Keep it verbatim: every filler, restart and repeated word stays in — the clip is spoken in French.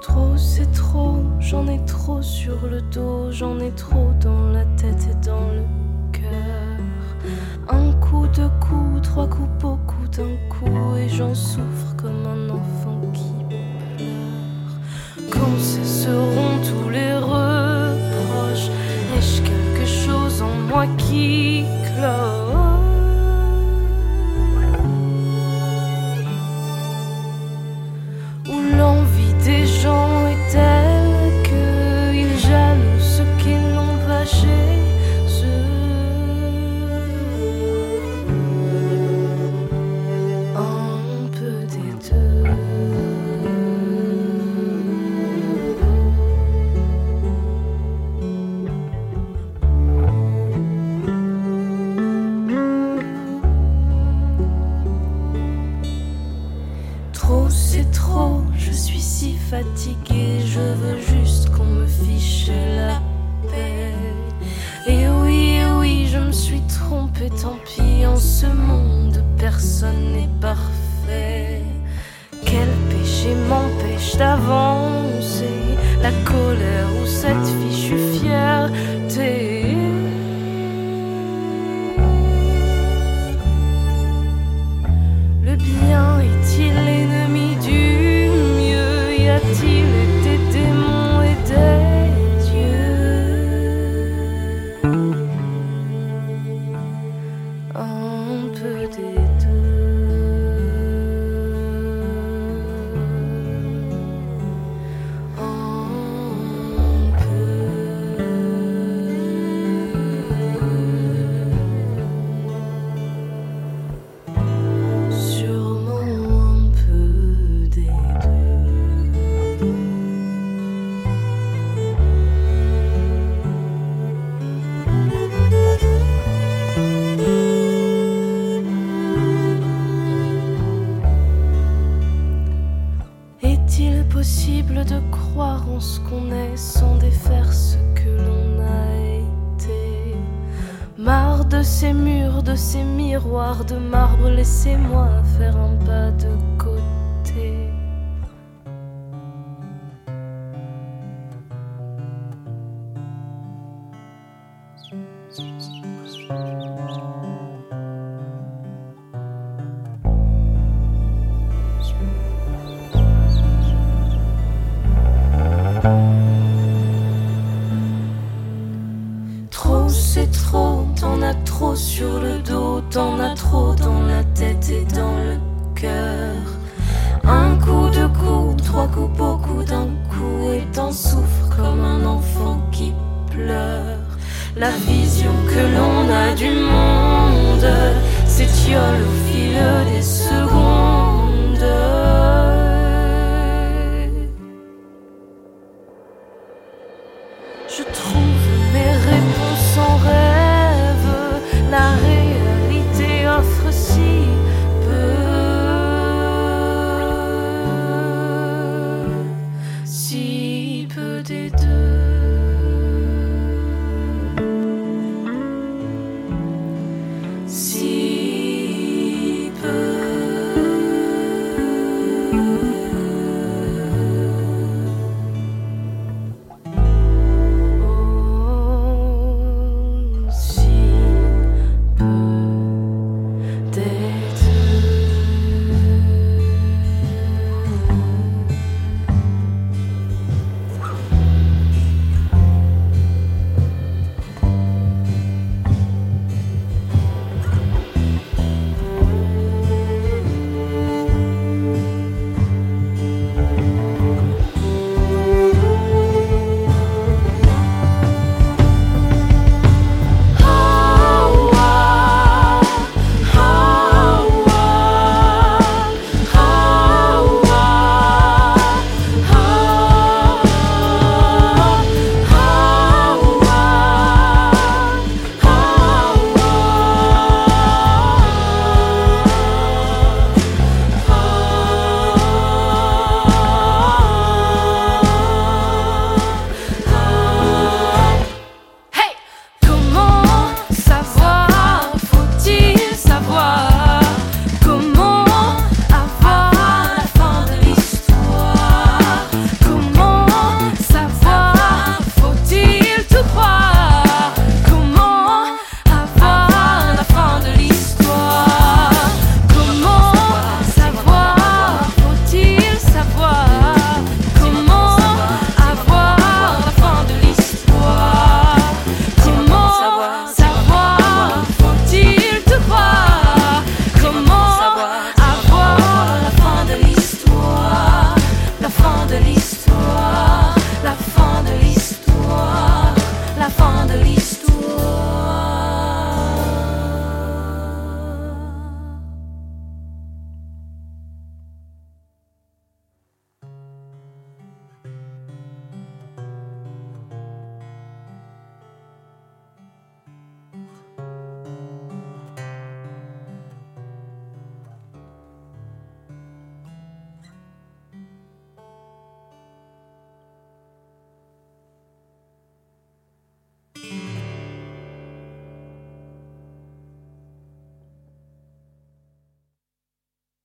Trop c'est trop, j'en ai trop sur le dos, j'en ai trop dans la tête et dans le cœur. Un coup, deux coups, trois coups, beaucoup d'un coup, et j'en souffre comme un enfant qui pleure. Quand cesseront tous les reproches, ai-je quelque chose en moi qui cloche? Où l'envie des gens est telle qu'ils jalousent ceux qui n'ont pas chez eux. Un peu des deux. Trop c'est trop, je suis si fatiguée, je veux juste qu'on me fiche la paix. Et oui, et oui, je me suis trompée, tant pis, en ce monde personne n'est parfait. Quel péché m'empêche d'avancer? La colère ou cette fichue fierté? Le bien est-il l'ennemi du mieux? Y a-t-il des démons et des dieux? Un peu des deux. Un peu. Sûrement un peu des deux. Est-il possible de croire en ce qu'on est sans défaire ce que l'on a été? Marre de ces murs, de ces miroirs de marbre, laissez-moi faire un pas de côté. Trop c'est trop, t'en as trop sur le dos, t'en as trop dans la tête et dans le cœur. Un coup, deux coups, trois coups, beaucoup d'un coup, et t'en souffres comme un enfant qui pleure. La vision que l'on a du